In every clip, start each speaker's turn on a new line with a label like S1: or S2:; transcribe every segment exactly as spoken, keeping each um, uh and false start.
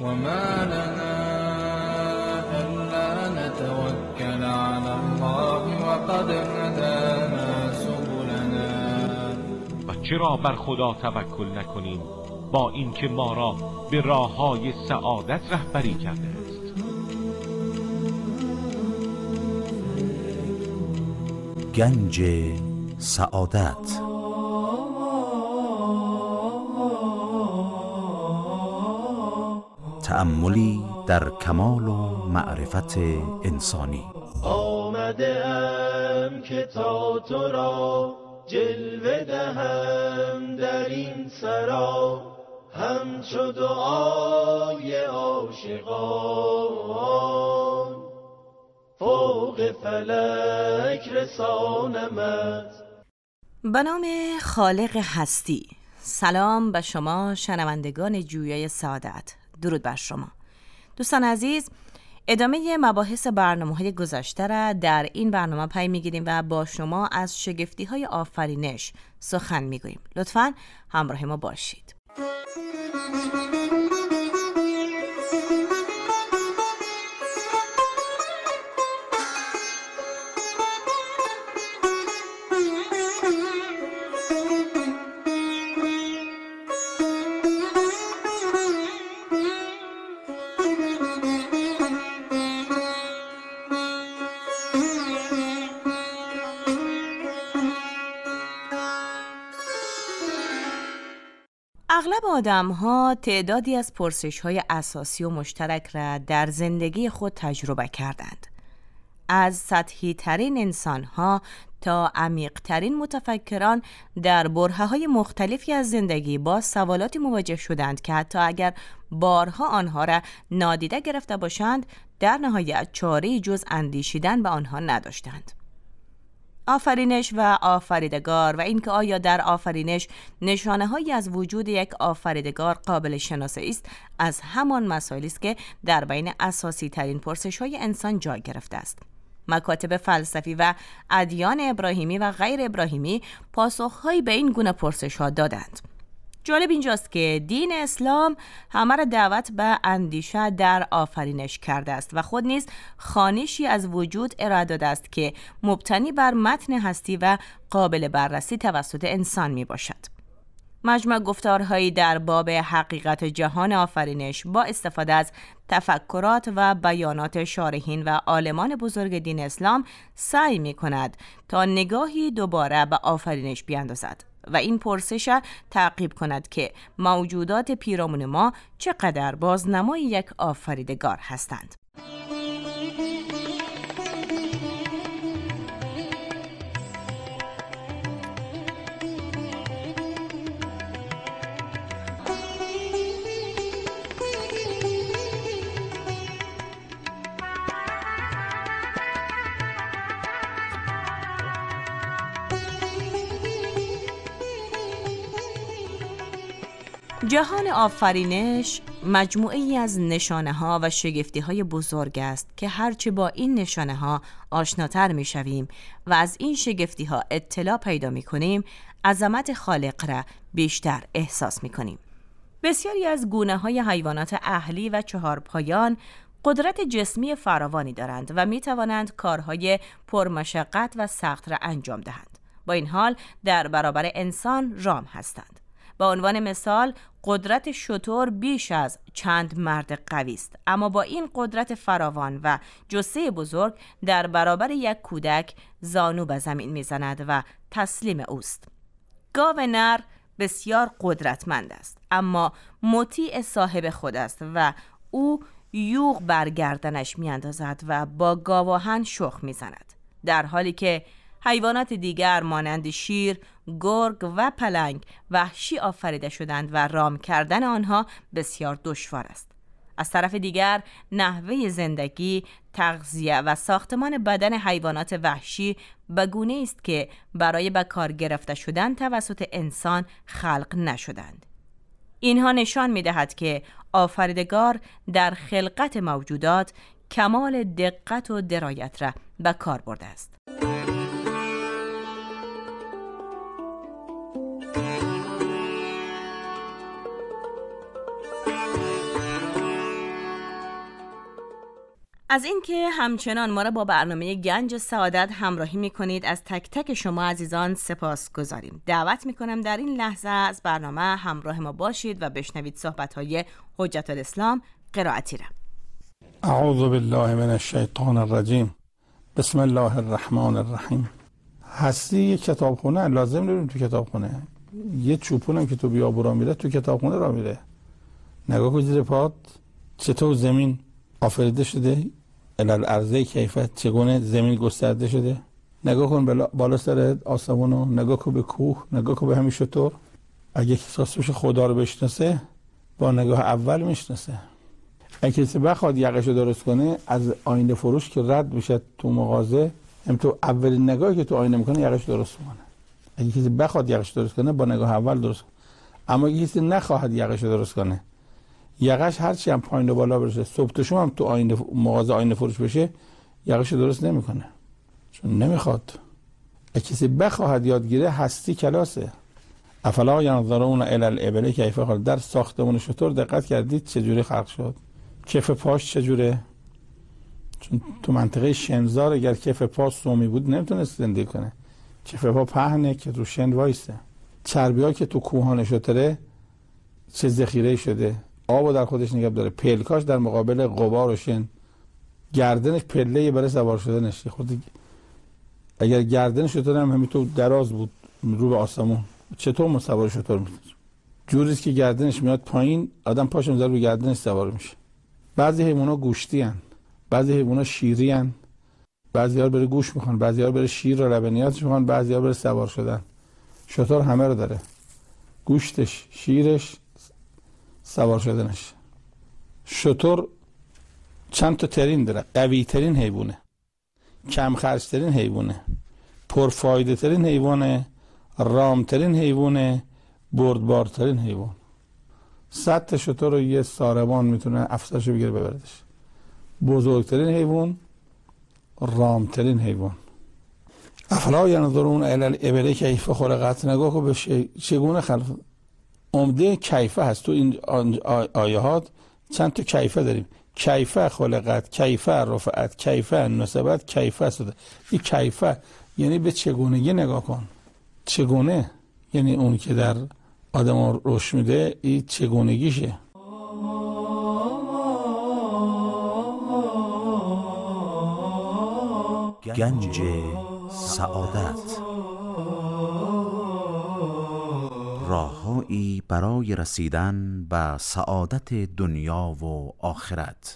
S1: وما لنا ألا نتوكل على الله وقد هدانا سبلنا.
S2: و چرا بر خدا توکل نکنیم با اینکه ما را به راههای سعادت رهبری کرده است.
S3: گنج سعادت. تأملی در کمال و معرفت انسانی.
S4: آمده ام که تا تو را جلوه دهم در این سرا، همچو دعای عاشقان فوق فلک رسانمت.
S5: به نام خالق هستی. سلام به شما شنوندگان جویای سعادت. درود بر شما دوستان عزیز. ادامه مباحث برنامه‌های گذشته را در این برنامه پی می‌گیریم و با شما از شگفتی‌های آفرینش سخن می‌گوییم. لطفاً همراه ما باشید. اغلب آدم‌ها تعدادی از پرسش‌های اساسی و مشترک را در زندگی خود تجربه کردند. از سطحی ترین انسان‌ها تا عمیق ترین متفکران در برهه‌های مختلفی از زندگی با سوالاتی مواجه شدند که حتی اگر بارها آنها را نادیده گرفته باشند، در نهایت چاره‌ای جز اندیشیدن به آنها نداشتند. آفرینش و آفریدگار و اینکه آیا در آفرینش نشانه‌هایی از وجود یک آفریدگار قابل شناسایی است، از همان مسائلی است که در بین اساسی ترین پرسش‌های انسان جای گرفته است. مکاتب فلسفی و ادیان ابراهیمی و غیر ابراهیمی پاسخ‌هایی به این گونه پرسش‌ها دادند. جالب اینجاست که دین اسلام همه را دعوت به اندیشه در آفرینش کرده است و خود نیز خوانشی از وجود ارائه داده است که مبتنی بر متن هستی و قابل بررسی توسط انسان می باشد. مجموع گفتارهایی در باب حقیقت جهان آفرینش با استفاده از تفکرات و بیانات شارحین و عالمان بزرگ دین اسلام سعی می کند تا نگاهی دوباره به آفرینش بیاندازد و این پرسش تعقیب کند که موجودات پیرامون ما چقدر بازنمای یک آفریدگار هستند. جهان آفرینش مجموعه‌ای از نشانه‌ها و شگفتی‌های بزرگ است که هرچه با این نشانه‌ها آشناتر می‌شویم و از این شگفتی‌ها اطلاع پیدا می‌کنیم، عظمت خالق را بیشتر احساس می‌کنیم. بسیاری از گونه‌های حیوانات اهلی و چهارپایان قدرت جسمی فراوانی دارند و می‌توانند کارهای پرمشقت و سخت را انجام دهند. با این حال در برابر انسان رام هستند. با عنوان مثال، قدرت شتر بیش از چند مرد قوی است، اما با این قدرت فراوان و جثه بزرگ در برابر یک کودک زانو به زمین میزند و تسلیم اوست. گاو نر بسیار قدرتمند است، اما مطیع صاحب خود است و او یوغ بر گردنش میاندازد و با گاواهن شخم میزند، در حالی که حیوانات دیگر مانند شیر، گرگ و پلنگ وحشی آفریده شدند و رام کردن آنها بسیار دشوار است. از طرف دیگر نحوه زندگی، تغذیه و ساختمان بدن حیوانات وحشی به گونه‌ای است که برای به کار گرفته شدن توسط انسان خلق نشدند. اینها نشان می‌دهد که آفریدگار در خلقت موجودات کمال دقت و درایت را به کار برده است. از اینکه همچنان ما را با برنامه گنج سعادت همراهی می‌کنید از تک تک شما عزیزان سپاسگزاریم. دعوت می‌کنم در این لحظه از برنامه همراه ما باشید و بشنوید صحبت‌های حجت الاسلام قرائتی را.
S6: اعوذ بالله من الشیطان الرجیم. بسم الله الرحمن الرحیم. هستی یک کتابخونه، لازم داریم تو کتابخونه. یه چوپونم که تو بیابون را میره تو کتابخونه را میره. نگاه کن زیر پات چطور زمین آفریده شده، الارض کیفیت چگونه زمین گسترده شده. نگاه کن بالا سر آسمونو، نگاه کن به کوه، نگاه کن به همین شطور. اگه کسی بشه خدا رو بشناسه با نگاه اول میشناسه. اگه کسی بخواد یقشو درست کنه از آینه فروش که رد میشه تو مغازه، هم تو اولین نگاهی که تو آینه میکنه یقش درست کنه. اگه کسی بخواد یقش درست کنه با نگاه اول درست کنه. اما اگه کسی نخواهد یقش درست کنه، یقش هر چی هم پایین و بالا برسه، صبح تا شب هم تو آینه مغازه آینه فروش بشه، یقش درست نمیکنه، چون نمیخواد. اگه کسی بخواهد یادگیره هستی کلاسه. افلا ینظرون الی الابل کیف خلقت. در ساختمان شطور دقت کردید چجوری خلق شد؟ کف پاش چجوره؟ چون تو منطقه شنزار اگر کف پا سومی بود نمیتونست زندگی کنه. کف پا پهنه که رو شن وایسته. چربی ها که تو کوهان شتره چه ذخیره شده، آبو در خودش نگه داره. پلکاش در مقابل غبار و شن، گردنش پله برای سوار شدنش. خود اگر گردن شتر هم همینطور دراز بود رو به آسمون، چطور ما سوار شتر میشه؟ جوریست که گردنش میاد پایین، آدم پاش میذاره رو گردنش سوار میشه. بعضی حیونا گوشتی ان، بعضی حیونا شیری ان، بعضی‌ها برای گوش میخوان، بعضی‌ها برای شیر و لبنیاتش میخوان، بعضی‌ها برای سوار شدن. شتر همه رو داره، گوشتش، شیرش، سوار شدنش. شتر چند تا ترین داره. قوی ترین حیوانه، کم خرج ترین حیوانه، پرفایده ترین حیوانه، رام ترین حیوانه، بردبار ترین حیوان. صد تا شتر رو یه ساربان میتونه افسرشو بگیره ببردش. بزرگترین حیوان، رام ترین حیوان. افلا ینظرون الی الابل کیف خلقت. نگاه کن به چگونه خلق. عمده کیفه هست تو این آیات. چند تا کیفه داریم. کیفه خلقت، کیفه رفعت، کیفه نسبت، کیفه صد. این کیفه یعنی به چگونگی نگاه کن. چگونه یعنی اون که در آدم روش میده، این چگونگیشه.
S3: گنج سعادت، راههایی برای رسیدن به سعادت دنیا و آخرت.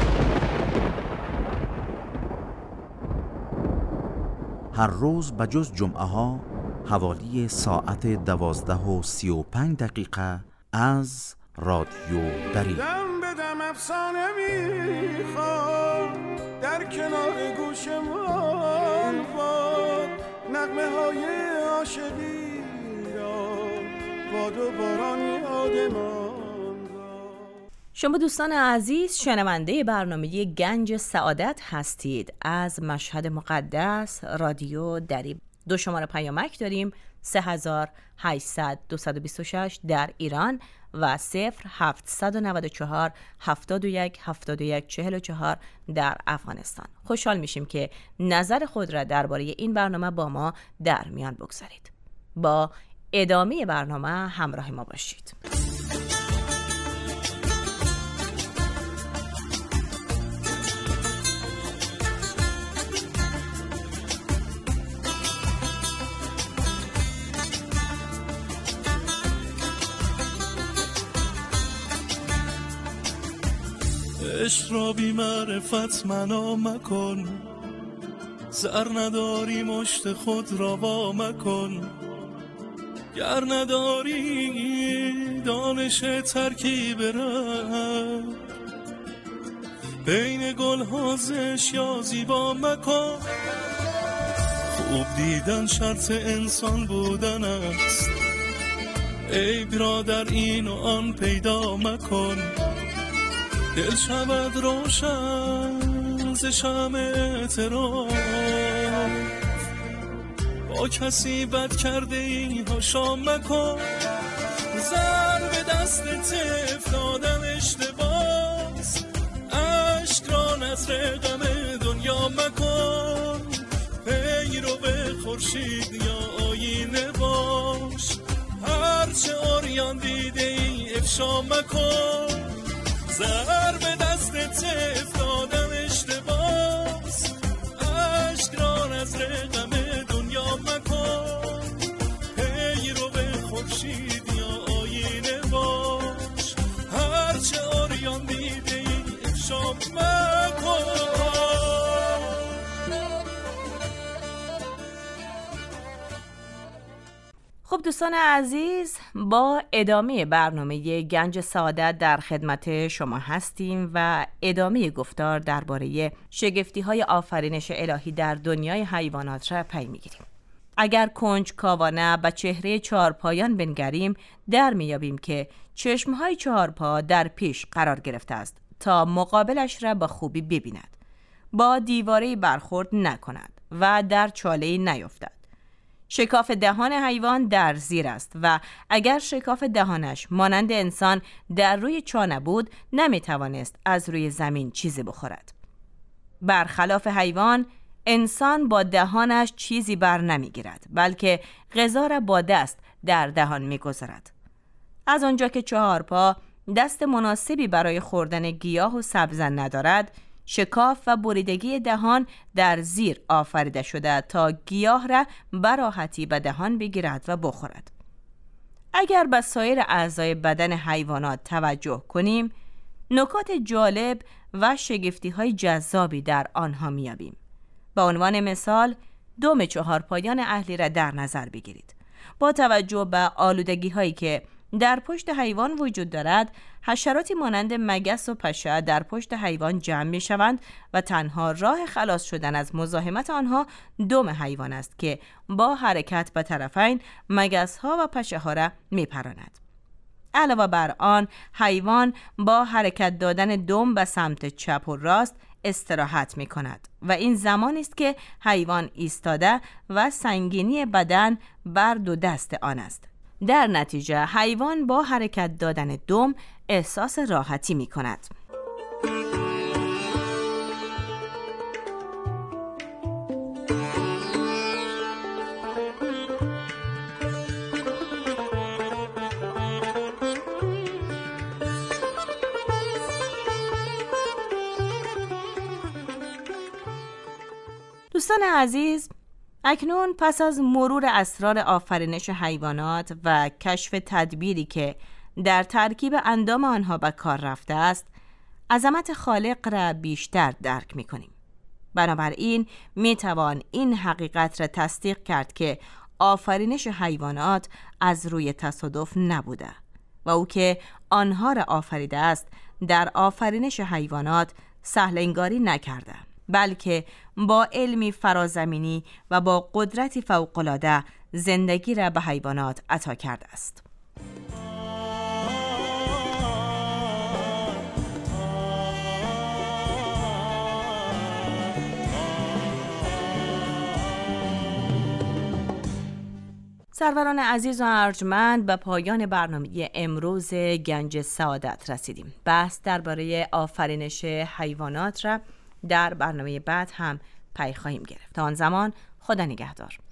S3: هر روز بجز جمعه ها حوالی ساعت دوازده و سی و پنج دقیقه از رادیو دری.
S4: دم به دم افسانه میخواد در کنار گوشمان باد، نغمه های عاشقی را باد و باران یادمان.
S5: شما دوستان عزیز شنونده برنامه گنج سعادت هستید از مشهد مقدس رادیو دری. دو شماره پیامک داریم: سه هزار و هشتصد دویست و بیست و شش در ایران و صفر هفتصد و نود و چهار هفتاد و یک هفتاد و یک چهل و چهار در افغانستان. خوشحال میشیم که نظر خود را درباره این برنامه با ما در میان بگذارید. با ادامه برنامه همراه ما باشید.
S7: عشق را بی معرفت منا مکن، زر نداری مشت خود را وا مکن، گر نداری دانش ترکیب رنگ، بین گل ها زشت یا زیبا مکن. خوب دیدن شرط انسان بودن است، عیب را در این و آن پیدا مکن. دل شود روشن ز شمع اعتراف، با کسی بد کرده ای ها شام مکن. زر به دست طفل دادن اشتباس، عشق را نظر غم دنیا مکن، پیرو به خورشید یا آینه باش، هرچه آریان دیده ای افشا مکن، ضرب دستت افتادم اشتباس، عشق را نظر غم دنیا مکن، پیرو به خورشید یا آینه باش، هرچه آریان دیده ای افشا مکن.
S5: خب دوستان عزیز، با ادامه برنامه گنج سعادت در خدمت شما هستیم و ادامه گفتار درباره شگفتی‌های آفرینش الهی در دنیای حیوانات را پی می‌گیریم. اگر کنجکاوانه به چهره چهارپایان بنگریم، در میابیم که چشمهای چهارپا در پیش قرار گرفته است تا مقابلش را به خوبی ببیند، با دیواره‌ای برخورد نکند و در چاله‌ای نیفتد. شکاف دهان حیوان در زیر است و اگر شکاف دهانش مانند انسان در روی چا نبود، نمیتوانست از روی زمین چیزی بخورد. برخلاف حیوان، انسان با دهانش چیزی بر نمیگیرد، بلکه غذا را با دست در دهان میگذارد. از آنجا که چهارپا دست مناسبی برای خوردن گیاه و سبزن ندارد، شکاف و بریدگی دهان در زیر آفریده شده تا گیاه را براحتی به دهان بگیرد و بخورد. اگر به سایر اعضای بدن حیوانات توجه کنیم، نکات جالب و شگفتی‌های جذابی در آنها می‌یابیم. به عنوان مثال، دم چهارپایان اهلی را در نظر بگیرید. با توجه به آلودگی‌هایی که در پشت حیوان وجود دارد، حشراتی مانند مگس و پشه در پشت حیوان جمع می شوند و تنها راه خلاص شدن از مزاحمت آنها دم حیوان است که با حرکت به طرفین مگس ها و پشه ها را می پراند. علاوه بر آن، حیوان با حرکت دادن دم به سمت چپ و راست استراحت می کند و این زمانی است که حیوان ایستاده و سنگینی بدن بر دو دست آن است. در نتیجه حیوان با حرکت دادن دم احساس راحتی می کند. دوستان عزیز، اکنون پس از مرور اسرار آفرینش حیوانات و کشف تدبیری که در ترکیب اندام آنها به کار رفته است، عظمت خالق را بیشتر درک می کنیم. بنابراین می توان این حقیقت را تصدیق کرد که آفرینش حیوانات از روی تصادف نبوده و او که آنها را آفریده است در آفرینش حیوانات سهل انگاری نکرده، بلکه با علمی فرازمینی و با قدرتی فوق‌العاده زندگی را به حیوانات عطا کرده است. سروران عزیز و ارجمند، به پایان برنامه امروز گنج سعادت رسیدیم. بحث درباره آفرینش حیوانات را در برنامه بعد هم پی خواهیم گرفت. تا آن زمان خدا نگهدار.